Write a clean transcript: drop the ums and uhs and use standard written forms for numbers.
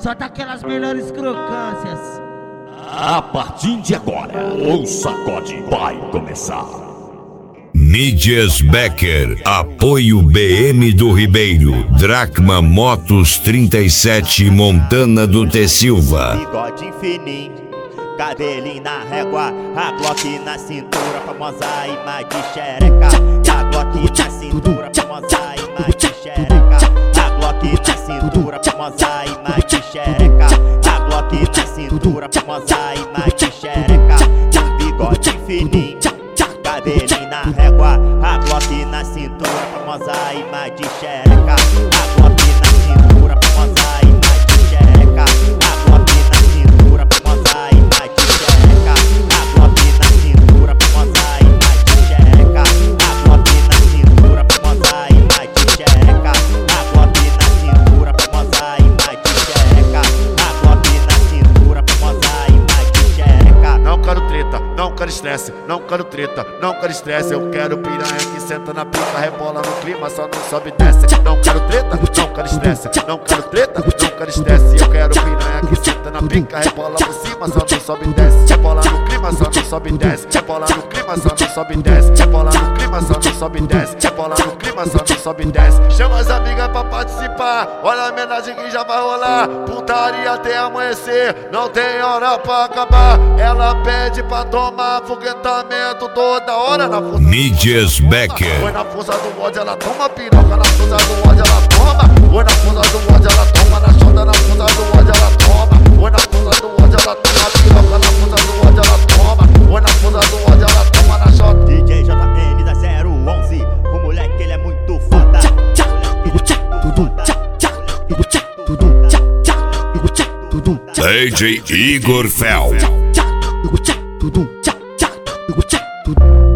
só daquelas melhores crocâncias. A partir de agora, o sacode vai começar. Mídias Becker, apoio BM do Ribeiro, Dracma Motos 37, Montana do T. Silva. Bigode fininho, cabelinho na régua, a Glock na cintura, famosa imagem de xereca. A Glock na cintura, famosa imagem de xereca. A Glock na cintura, famosa imagem de xereca. A Glock na cintura, famosa imagem de xereca. Bigode fininho, cabelinho na régua, a Glock na cintura, famosa imagem de xereca. A Glock na cintura, famosa imagem de xereca. A Glock na cintura, famosa imagem de xereca. A Glock na cintura, famosa imagem de xereca. A Glock na cintura, famosa imagem de xereca. A Glock na cintura, famosa imagem de xereca. A Glock na cintura, famosa imagem de xereca. Não quero treta, não quero estresse, não quero treta, não quero estresse. Eu quero piranha que senta na pica, rebola no clima, só não sobe e desce. Não quero treta, não quero estresse, não quero treta, não quero estresse. Eu quero piranha que senta na pica, rebola por cima, só não sobe e desce. Rebola no clima, só não sobe e desce. Rebola no clima, só não sobe e desce. Rebola no clima, só não sobe e desce. Rebola no clima, só não sobe e desce. Chama as amigas pra participar, olha a homenagem que já vai rolar. Putaria até amanhecer, não tem hora pra acabar. Ela pede pra tomar foguetamento toda hora na força. Mídias Becker. Foi na força do ódio, ela toma piroca. Na força do ódio, ela toma. Foi na força do ódio, ela toma. Na chota, na força do ódio, ela toma. Foi na força do ódio, ela toma piroca. Na força do ódio, ela toma. Foi na força do ódio, ela toma na chota. DJ JN da 011, o moleque ele é muito foda. DJ Igor Fel.